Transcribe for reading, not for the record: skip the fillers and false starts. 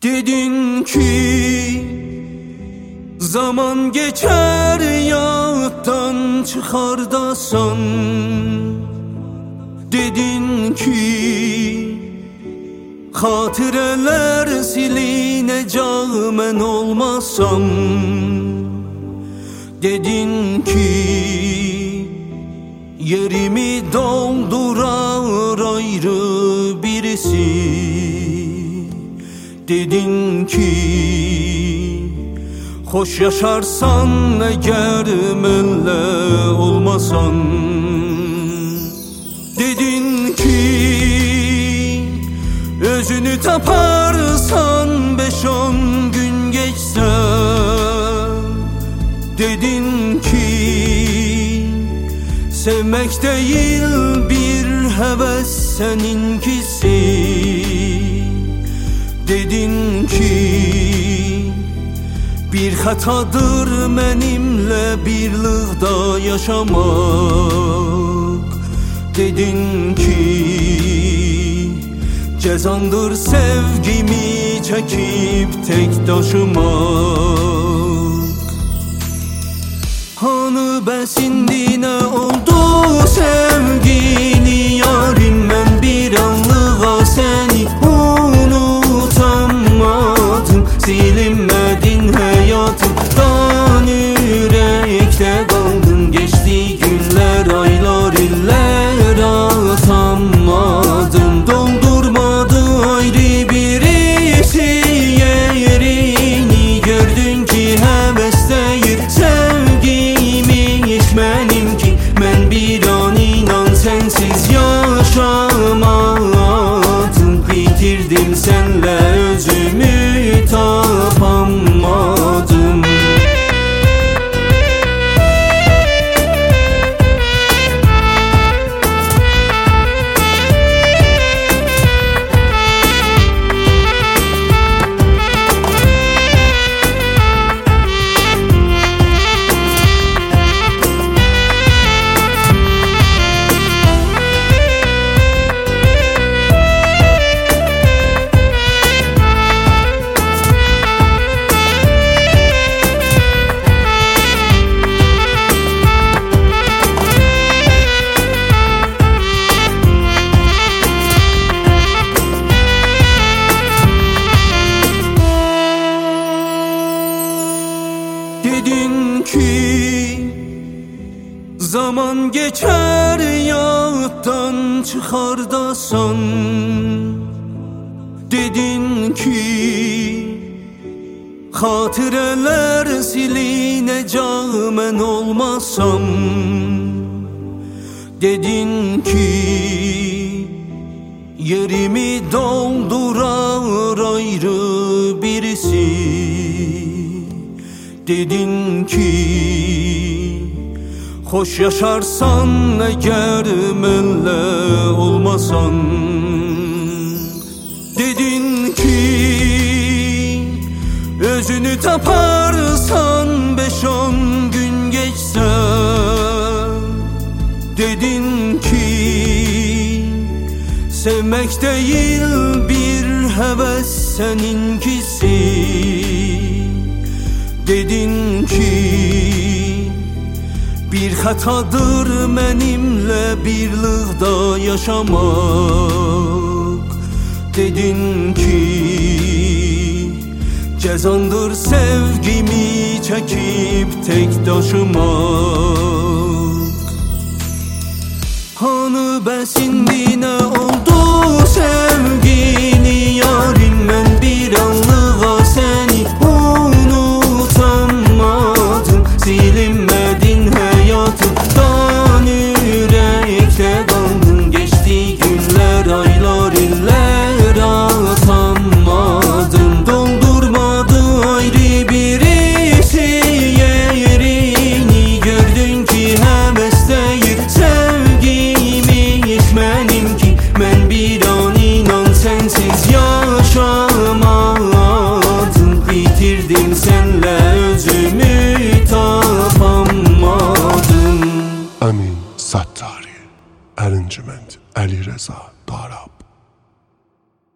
Dedin ki zaman geçer yağıttan çıkar da san. Dedin ki hatireler silinecek men olmasam. Dedin ki yerimi doldurar ayrı birisi. Dedin ki hoş yaşarsan eğer menle olmasan. Dedin ki özünü taparsan 5-10 gün geçse. Dedin ki sevmek değil bir heves seninkisi. Dedin ki bir hatadır benimle birlikte yaşamak. Dedin ki cezandır sevgimi çekip tek taşımak. Hanı besindi ne oldu sevgili yarim, ben bir anlığa seni unutamadım. Silinmedin hayatımdan, yürekte kaldın. Geçti günler, aylar, iller atamadım. Doldurmadı ayrı birisi yerini. Gördün ki heves değil sevgimi hiç benimki. Ben bir an inan sensiz yaşamadım. Bitirdim senle özümü tapamadım. Dedin ki zaman geçer yağıttan çıkar da san. Dedin ki hatireler silinecek men olmasam. Dedin ki yerimi doldurar ayrı birisi. Dedin ki hoş yaşarsan eğer menle olmasan. Dedin ki özünü taparsan 5-10 gün geçse. Dedin ki sevmek değil bir heves seninkisi. Dedin ki bir hatadır benimle birlikte yaşamak. Dedin ki cezandır sevgimi çekip tek taşımak. Hanı besindi ne oldu sevgili yarim, ben bir anlığa seni unutamadım. Silinmedin hayatımdan, yürekte kaldın. Geçti günler, aylar, iller atamadım. Doldurmadı ayrı birisi yerini. Gördün ki heves değil sevgimi hiç benimki. Ben bir an inan sensiz yaşamadım. Bitirdim senle özümü tapamadım. Amin Sattari Ercüment Ali Reza.